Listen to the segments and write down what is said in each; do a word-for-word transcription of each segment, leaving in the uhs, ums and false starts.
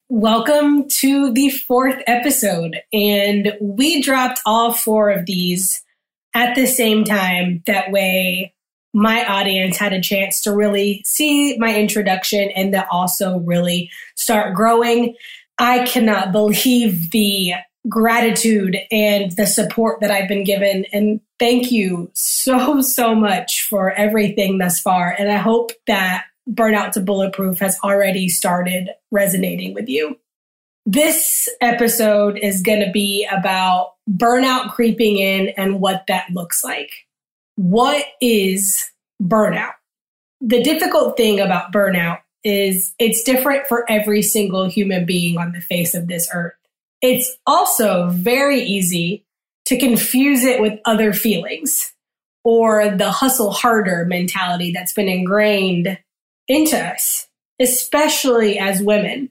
Welcome to the fourth episode, and we dropped all four of these at the same time. That way, my audience had a chance to really see my introduction and to also really start growing. I cannot believe the gratitude and the support that I've been given, and thank you so, so much for everything thus far, and I hope that Burnout to Bulletproof has already started resonating with you. This episode is going to be about burnout creeping in and what that looks like. What is burnout? The difficult thing about burnout is it's different for every single human being on the face of this earth. It's also very easy to confuse it with other feelings or the hustle harder mentality that's been ingrained into us, especially as women.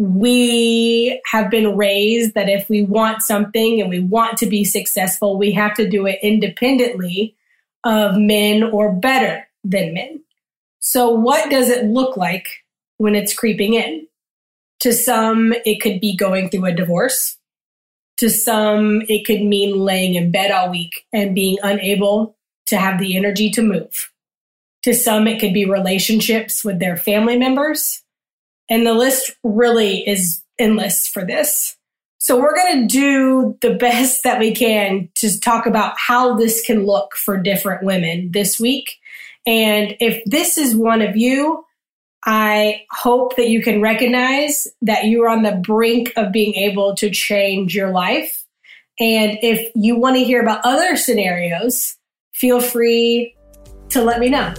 We have been raised that if we want something and we want to be successful, we have to do it independently of men or better than men. So what does it look like when it's creeping in? To some, it could be going through a divorce. To some, it could mean laying in bed all week and being unable to have the energy to move. To some, it could be relationships with their family members. And the list really is endless for this. So we're going to do the best that we can to talk about how this can look for different women this week. And if this is one of you, I hope that you can recognize that you're on the brink of being able to change your life. And if you want to hear about other scenarios, feel free to let me know.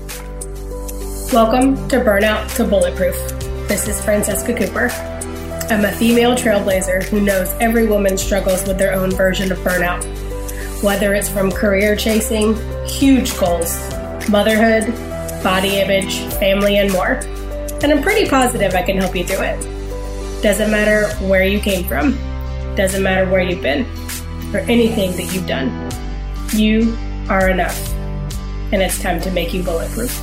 Welcome to Burnout to Bulletproof. This is Francesca Cooper. I'm a female trailblazer who knows every woman struggles with their own version of burnout, whether it's from career chasing, huge goals, motherhood, body image, family, and more. And I'm pretty positive I can help you through it. Doesn't matter where you came from, doesn't matter where you've been, or anything that you've done. You are enough, and it's time to make you bulletproof.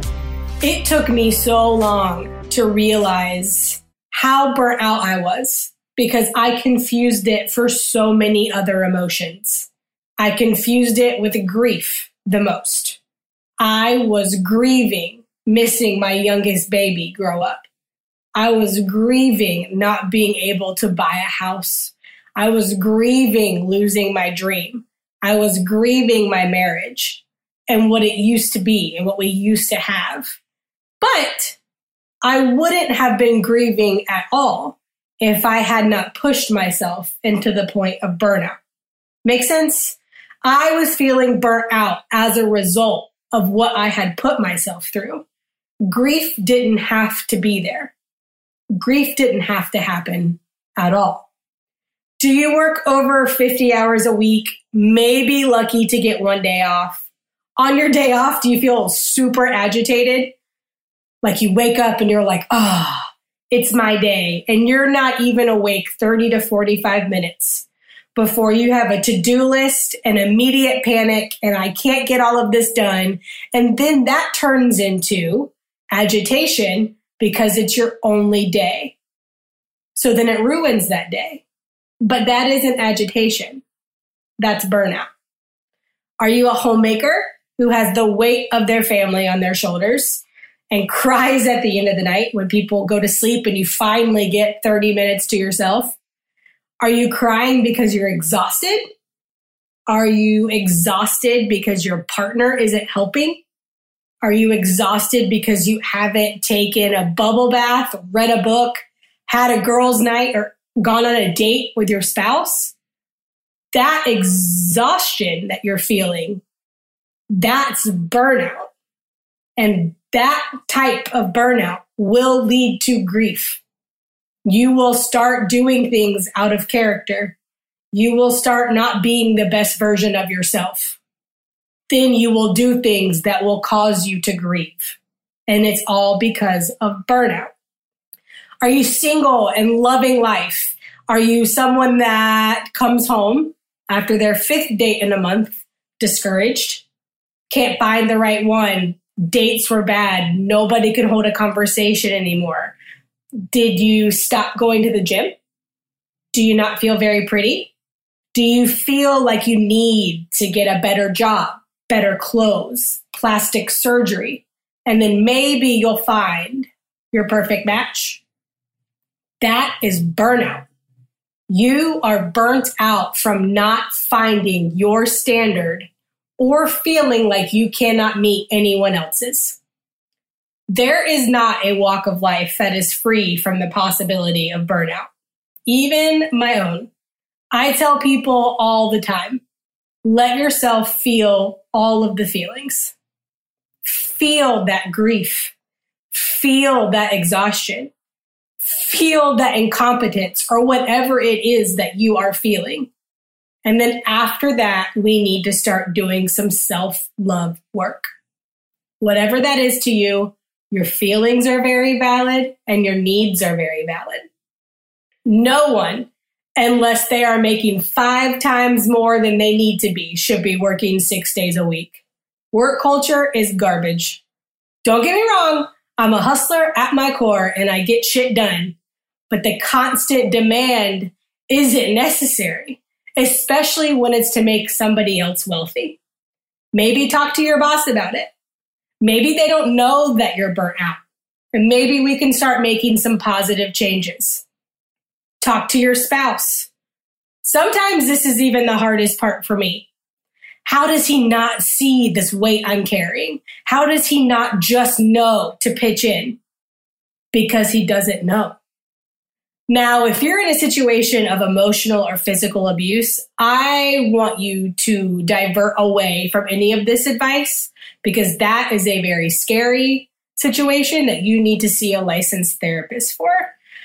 It took me so long to realize how burnt out I was because I confused it for so many other emotions. I confused it with grief the most. I was grieving missing my youngest baby grow up. I was grieving not being able to buy a house. I was grieving losing my dream. I was grieving my marriage and what it used to be and what we used to have. But I wouldn't have been grieving at all if I had not pushed myself into the point of burnout. Make sense? I was feeling burnt out as a result of what I had put myself through. Grief didn't have to be there. Grief didn't have to happen at all. Do you work over fifty hours a week, maybe lucky to get one day off? On your day off, do you feel super agitated? Like you wake up and you're like, ah, oh, it's my day. And you're not even awake thirty to forty-five minutes before you have a to-do list and immediate panic and I can't get all of this done. And then that turns into agitation because it's your only day. So then it ruins that day. But that isn't agitation. That's burnout. Are you a homemaker who has the weight of their family on their shoulders and cries at the end of the night when people go to sleep and you finally get thirty minutes to yourself? Are you crying because you're exhausted? Are you exhausted because your partner isn't helping? Are you exhausted because you haven't taken a bubble bath, read a book, had a girls' night, or gone on a date with your spouse? That exhaustion that you're feeling, that's burnout. And that type of burnout will lead to grief. You will start doing things out of character. You will start not being the best version of yourself. Then you will do things that will cause you to grieve. And it's all because of burnout. Are you single and loving life? Are you someone that comes home after their fifth date in a month, discouraged, can't find the right one, dates were bad, nobody can hold a conversation anymore, Did you stop going to the gym? Do you not feel very pretty? Do you feel like you need to get a better job, better clothes, plastic surgery, and then maybe you'll find your perfect match? That is burnout. You are burnt out from not finding your standard or feeling like you cannot meet anyone else's. There is not a walk of life that is free from the possibility of burnout, even my own. I tell people all the time, let yourself feel all of the feelings. Feel that grief. Feel that exhaustion. Feel that incompetence or whatever it is that you are feeling. And then after that, we need to start doing some self-love work. Whatever that is to you, your feelings are very valid and your needs are very valid. No one, unless they are making five times more than they need to be, should be working six days a week. Work culture is garbage. Don't get me wrong, I'm a hustler at my core and I get shit done. But the constant demand isn't necessary, especially when it's to make somebody else wealthy. Maybe talk to your boss about it. Maybe they don't know that you're burnt out. And maybe we can start making some positive changes. Talk to your spouse. Sometimes this is even the hardest part for me. How does he not see this weight I'm carrying? How does he not just know to pitch in? Because he doesn't know. Now, if you're in a situation of emotional or physical abuse, I want you to divert away from any of this advice because that is a very scary situation that you need to see a licensed therapist for,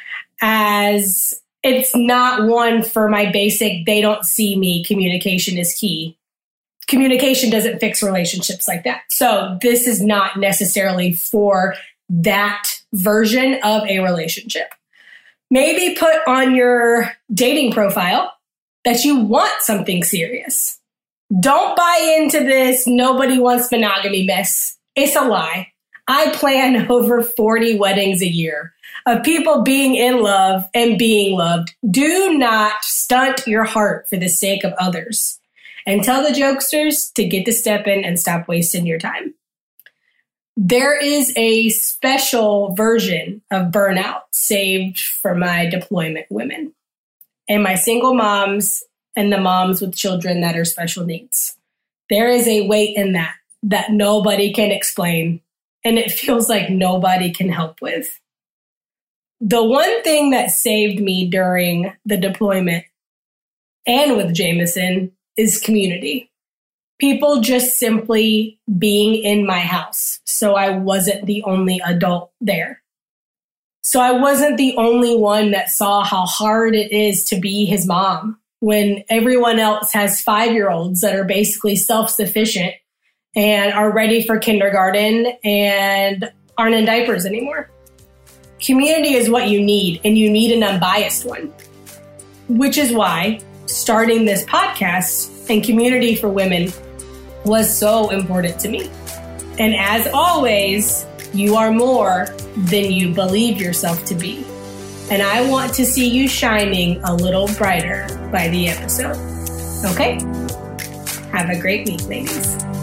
as it's not one for my basic, they don't see me, communication is key. Communication doesn't fix relationships like that. So this is not necessarily for that version of a relationship. Maybe put on your dating profile that you want something serious. Don't buy into this nobody wants monogamy mess. It's a lie. I plan over forty weddings a year of people being in love and being loved. Do not stunt your heart for the sake of others. And tell the jokesters to get to step in and stop wasting your time. There is a special version of burnout saved for my deployment women and my single moms and the moms with children that are special needs. There is a weight in that that nobody can explain, and it feels like nobody can help with. The one thing that saved me during the deployment and with Jameson is community. People just simply being in my house. So I wasn't the only adult there. So I wasn't the only one that saw how hard it is to be his mom when everyone else has five-year-olds that are basically self-sufficient and are ready for kindergarten and aren't in diapers anymore. Community is what you need, and you need an unbiased one, which is why starting this podcast and community for women was so important to me. And as always, you are more than you believe yourself to be. And I want to see you shining a little brighter by the episode. Okay? Have a great week, ladies.